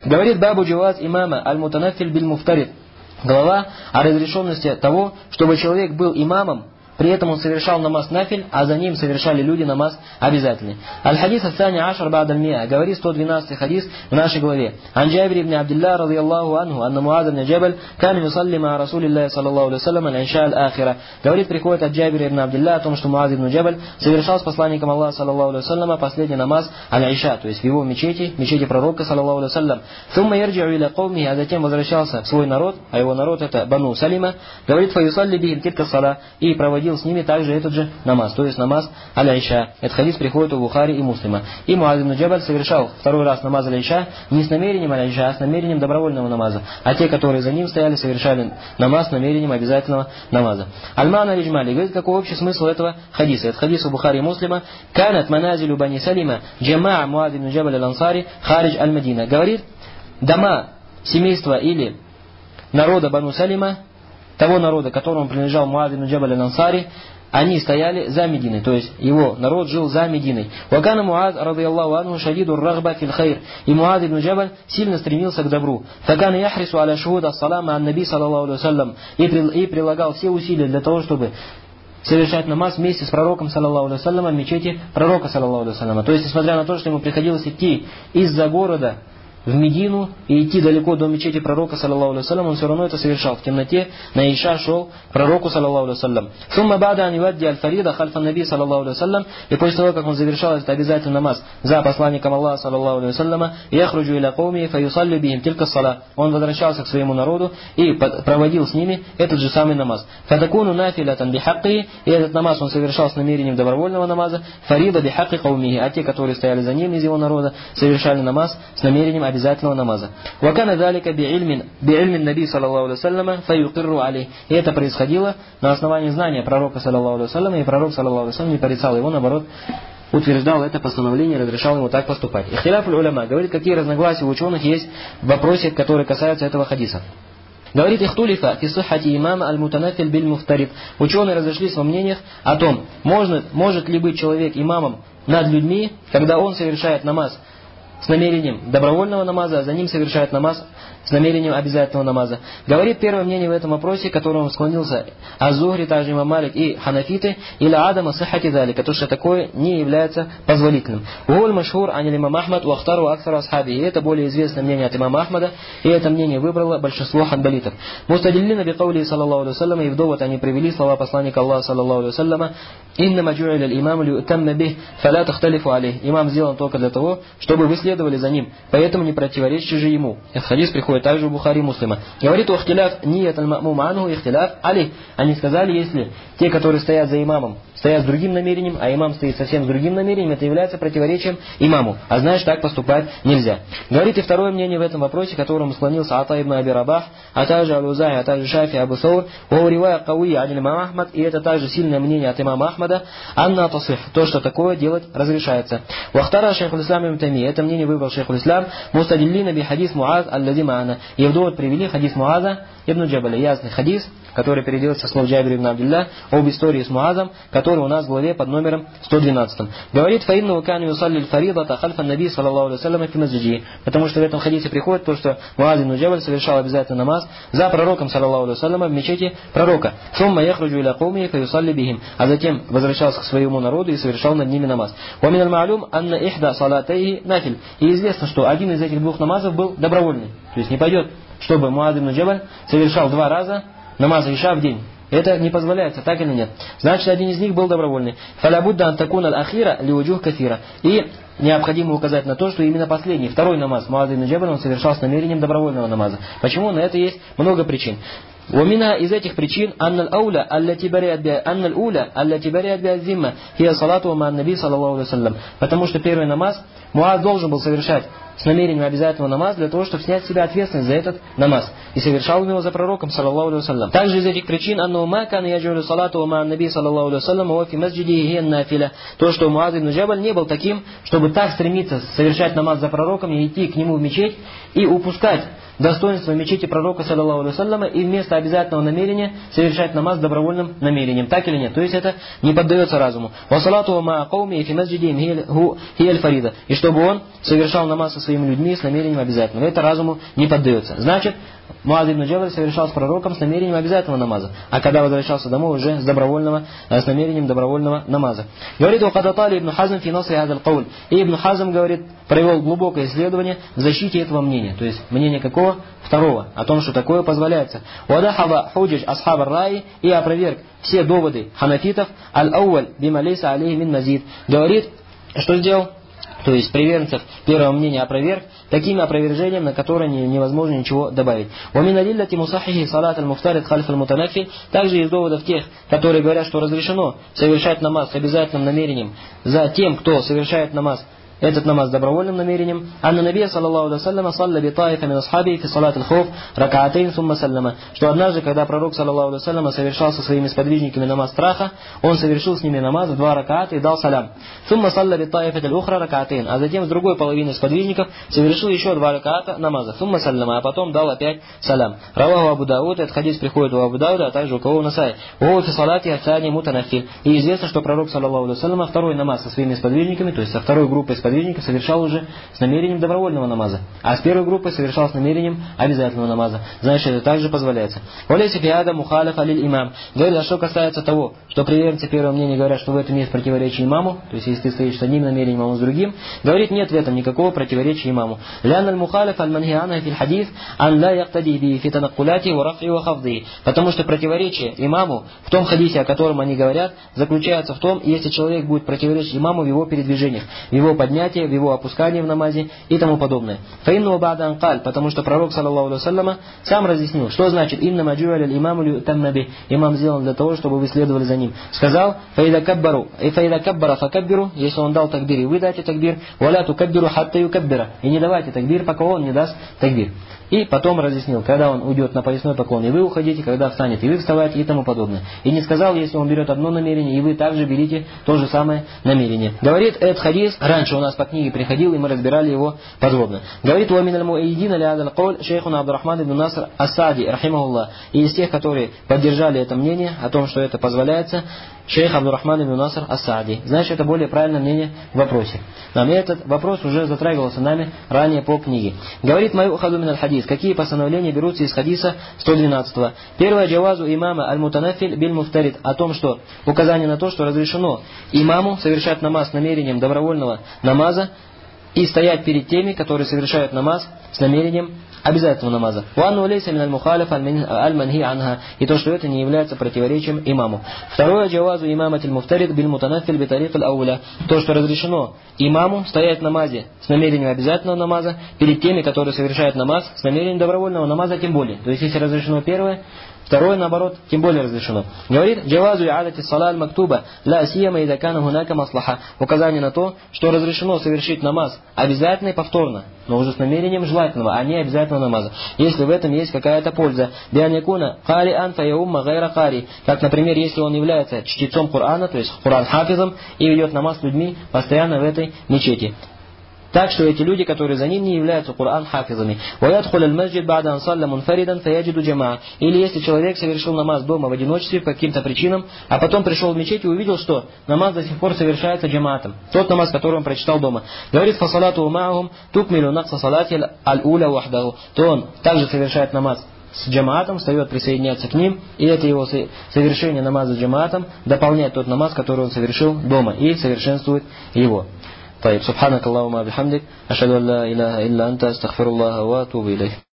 Говорит Бабу Джаваз имама аль-мутанаффиль биль-муфтарид. Глава о разрешенности того, чтобы человек был имамом, при этом он совершал намаз нафиль, а за ним совершали люди намаз обязательный. Аль-хадис ат-тани ашар ба'д аль-миа, говорит 112 хадис в нашей главе. Ан Джабир ибн Абдилля радийаллаху анху, анна Муаз ибн Джабаль кан юсалли ма Расулиллахи саллаллаху алейхи вассалям аль-иша аль-ахира. Говорит, приходит от Джабира ибн Абдилля о том, что Муаз ибн Джабаль совершал с посланником Аллаха саллаллаху алейхи вассалям последний намаз аль-иша, то есть в его мечети пророка саллаллаху алейхи вассалям. Сумма ярджи'у иля каумихи, а затем возвращался в свой народ, а его народ это Бану Салима. Говорит, фа юсалли бихим тилька сала, и проводил с ними также этот же намаз, то есть намаз аль-иша. Этот хадис приходит у Бухари и Муслима. И Муаз ибн Джабаль совершал второй раз намаз аль-иша не с намерением аль-иша, а с намерением добровольного намаза. А те, которые за ним стояли, совершали намаз с намерением обязательного намаза. Аль-Мана аль-Иджмали говорит, какой общий смысл этого хадиса. Это хадис у Бухари и Муслима. Канат маназилю бани Салима джамаа Муаз ибн Джабаль аль-Ансари харидж аль-Мадина. Говорит, дома семейства или народа Бану Салима, того народа, которому принадлежал Муаз ибн Джабаль аль-Ансари, они стояли за Мединой, то есть его народ жил за Мединой. Вакана Муаз радийаллаху анху шадиду рагба фил хайр. И Муаз ибн Джабаль сильно стремился к добру. Факана яхрису аля шухуд ас-салама ан-наби саллаллаху алейхи вассалям. И прилагал все усилия для того, чтобы совершать намаз вместе с пророком саллаллаху алейхи вассалям в мечети пророка саллаллаху алейхи вассалям. То есть, несмотря на то, что ему приходилось идти из-за города в Медину и идти далеко до мечети пророка саллаллаху алейхи вассалям, он все равно это совершал. В темноте на иша шел к пророку саллаллаху алейхи вассалям. Сумма бада ан юадди аль-фарида хальфа наби саллаллаху алейхи вассалям. И после того, как он завершал этот обязательный намаз за посланником Аллаха саллаллаху алейхи вассаляма, яхруджу иля кауми фа юсаллю бихим тилька сала. Он возвращался к своему народу и проводил с ними этот же самый намаз. Фатакуну нафилятан бихакки. И этот намаз он совершал с намерением добровольного намаза. Фарида бихакки каумихи. А те, которые стояли за ним из его народа, совершали намаз с намерением обязательного намаза. Вакана далика би'ильмин наби саллаллаху алейхи вассаляма фаюкирру алей. И это происходило на основании знания пророка саллаллаху алейхи вассаляма, и пророк саллаллаху алейхи вассалям не порицал его, наоборот, утверждал это постановление, разрешал ему так поступать. Ихтиляф уль-уляма говорит, какие разногласия у ученых есть в вопросе, который касается этого хадиса. Говорит, ихтулифа фи сиххати имама аль-мутанаффиль биль-муфтарид. Ученые разошлись во мнениях о том, может ли быть человек имамом над людьми, когда он совершает намаз с намерением добровольного намаза, а за ним совершает намаз с намерением обязательного намаза. Говорит первое мнение в этом вопросе, к которому склонился Аз-Зухри, также имам Малик и ханафиты, или Адама сиххати залика, то, что такое не является позволительным. Уоль машхур ан имам Ахмад уахтару аксару асхаби. И это более известное мнение от имама Ахмада, и это мнение выбрало большинство ханбалитов. Мустадиллина бикаули саллаллаху алейхи вассалям, и в довод они привели слова посланника Аллаха саллаллаху алейхи вассаляма: «Иннама джу'иля аль-имаму лиутамма бих, фаля тахталифу алейх». Имам сделан только для того, чтобы вы следовали за ним, поэтому не противоречьте же ему. Этот хадис приходит также у Бухари и Муслима. Говорит, ухтиляф ният аль-ма'мума анху ихтиляф алейх. Они сказали, если те, которые стоят за имамом, стоят с другим намерением, а имам стоит совсем с другим намерением, это является противоречием имаму. А знаешь, так поступать нельзя. Говорит и второе мнение в этом вопросе, к которому склонился Ата ибн Аби Рабах, а также Аль-Узай, а также Шафи, Абу Саур, ривая кауия ан имам Ахмад, и это также сильное мнение от имама Ахмада, анна тасих, то, что такое делать разрешается. Вахтара шейхуль ислам ибн Тайми, это мнение выбрал шейхуль ислам, мустадиллина би хадис Муаз аллади ма'ана. И в довод привели хадис Муаза ибн Джабаля, ясный хадис, который переводится со слов Джабира ибн Абдилля об истории с Муазом, который у нас в главе под номером 112. Говорит, фаинну кан юсалли аль-фаридата хальфа наби саллаллаху алейхи вассалям фи масджиди. Потому что в этом хадисе приходит то, что Муаз ибн Джабаль совершал обязательно намаз за пророком саллаллаху алейхи вассалям в мечети пророка. Сумма яхруджу иля кауми фа юсалли бихим. А затем возвращался к своему народу и совершал над ними намаз. Ва мин аль-ма'лум анна ихда салатайхи нафиль. И известно, что один из этих двух намазов был добровольный. То есть не пойдет, чтобы Муаз ибн Джабаль совершал 2 раза намаз иша в день. Это не позволяется, так или нет? Значит, один из них был добровольный. Фалябудда антакун аль-ахира лиуджух кафира. И необходимо указать на то, что именно последний, второй намаз Муаз ибн Джабаль, он совершал с намерением добровольного намаза. Почему? На это есть много причин. ومنها из этих причин أن الأولى التي برئت بها الذمة هي صلاته مع النبي صلى الله عليه وسلم. Потому что первый намаз Муаз должен был совершать с намерением обязательного намаза для того, чтобы снять с себя ответственность за этот намаз. И совершал его за пророком, саллаллаху алейхи вассалям. Также из этих причин أنه ما كان يجعل صلاته مع النبي صلى الله عليه وسلم وهو في مسجده هي النافلة. То, что Муаз ибн Джабаль не был таким, чтобы так стремиться совершать намаз за пророком и идти к нему в мечеть и упускать достоинство мечети пророка, саллаллаху алейхи вассаляма, и вместо обязательного намерения совершать намаз добровольным намерением. Так или нет? То есть это не поддается разуму. «Вассалату ма кауми фи масджидихим хияль фарида». И чтобы он совершал намаз со своими людьми с намерением обязательного. Это разуму не поддается. Значит, Муаз ибн Джабаль совершал с пророком с намерением обязательного намаза, а когда возвращался домой уже с намерением добровольного намаза. Говорит Вахататали ибн Хазм фи насри хазаль кауль. И Ибн Хазм, говорит, провел глубокое исследование в защите этого мнения. То есть мнение какого? Второго. О том, что такое позволяется. Вадахава худжидж асхаб ар-раи, и опроверг все доводы ханафитов аль-ауаль бима лейса алейхи мин мазид. Говорит, что сделал? То есть приверженцев первого мнения опроверг такими опровержением, на которые невозможно ничего добавить. وَمِنَ لِلَّةِ مُصَحِّهِ صَلَاةَ الْمُفْتَرِض خَلْفَ الْمُتَنَفِّلِ. Также из доводов тех, которые говорят, что разрешено совершать намаз с обязательным намерением за тем, кто совершает намаз, этот намаз с добровольным намерением. Анна Набия, саллаллаху алейхи вассалям, салля би таифа мин асхаби фи салат аль-хоф ракаатейн сумма саллама. Что однажды, когда пророк, саллаллаху алейхи вассалям, совершал со своими сподвижниками намаз страха, он совершил с ними намаз в 2 ракаата и дал салям. Сумма салля би таифа аль-ухра ракаатейн. А затем с другой половины сподвижников совершил еще 2 ракаата намаза. Сумма саллама, а потом дал опять салям. Раваху Абу Дауд, этот хадис приходит у Абу Дауда, а также у кого в Насай. О фи салати ахтани мутанаффиль. И известно, что пророк, саллаллаху алейхи вассалям, второй намаз со своими сподвижниками, то есть со второй группой сподвижников, совершал уже с намерением добровольного намаза, а с первой группой совершал с намерением обязательного намаза. Значит, это также позволяется. Валейси фиада мухалиф алиль имам. Говорит, а что касается того, что приверженцы первого мнения говорят, что в этом есть противоречие имаму, то есть если ты стоишь с одним намерением, а он с другим, говорит, нет в этом никакого противоречия имаму. Лян аль мухалиф аль манхиана фил хадис ан ла яктади би фи танаккуляти ва рафи ва хафди. Потому что противоречие имаму в том хадисе, о котором они говорят, заключается в том, если человек будет противоречить имаму в его передвижениях, в его поднятии, в его опускании в намазе и тому подобное. Фаинну ба'да анкаль, потому что пророк, саллаллаху алейхи вассалям, сам разъяснил, что значит инна маджу'аля имаму лютамма би. Имам сделан для того, чтобы вы следовали за ним. Сказал: фаида каббару, и фаида каббара факаббиру, если он дал такбир, и вы дайте такбир, валя тукаббиру хатта юкаббира, и не давайте такбир, пока он не даст такбир. И потом разъяснил, когда он уйдет на поясной поклон, и вы уходите, когда встанет, и вы вставаете, и тому подобное. И не сказал, если он берет одно намерение, и вы также берите то же самое намерение. Говорит этот хадис, раньше у нас по книге приходил, и мы разбирали его подробно. Говорит: «Ва миналь муайидина ля адал кауль шейхуна Абдурахман ибн Наср ас-Саади, рахимахуллах». И из тех, которые поддержали это мнение, о том, что это позволяется, шейх Абдурахман ибн Наср ас-Саади. Значит, это более правильное мнение в вопросе. Нам этот вопрос уже затрагивался нами ранее по книге. Говорит: «Маю хаду мин аль-хадис». Какие постановления берутся из хадиса 112-го? Первое: джавазу имама аль-мутанаффиль биль-муфтарид. О том, что указание на то, что разрешено имаму совершать намаз с намерением добровольного намаза и стоять перед теми, которые совершают намаз с намерением обязательного намаза. И то, что это не является противоречием имаму. Второе: джавазу имаматиль муфтарид биль мутанаффиль битариф аль-ауля. То, что разрешено имаму стоять в намазе с намерением обязательного намаза перед теми, которые совершают намаз с намерением добровольного намаза, тем более. То есть, если разрешено первое, второе, наоборот, тем более разрешено. Говорит: джавазу иадати салаль мактуба ла сияма ида кана хунака маслаха. Указание на то, что разрешено совершить намаз обязательно и повторно, но уже с намерением желательного, а не обязательного намаза, если в этом есть какая-то польза. Бианякуна хари анфа яумма гайра хари. Как, например, если он является чтецом Корана, то есть Коран хафизом, и ведет намаз с людьми постоянно в этой мечети. Так что эти люди, которые за ним, не являются Коран хафизами. Или если человек совершил намаз дома в одиночестве по каким-то причинам, а потом пришел в мечеть и увидел, что намаз до сих пор совершается джамаатом. Тот намаз, который он прочитал дома. Говорит: фасалату умаахум тукмилу накса салати аль-уля вахдаху. То он также совершает намаз с джамаатом, встает, присоединяется к ним, и это его совершение намаза с джамаатом дополняет тот намаз, который он совершил дома, и совершенствует его. طيب سبحانك اللهم وبحمدك أشهد أن لا إله إلا أنت أستغفر الله وأتوب إليه.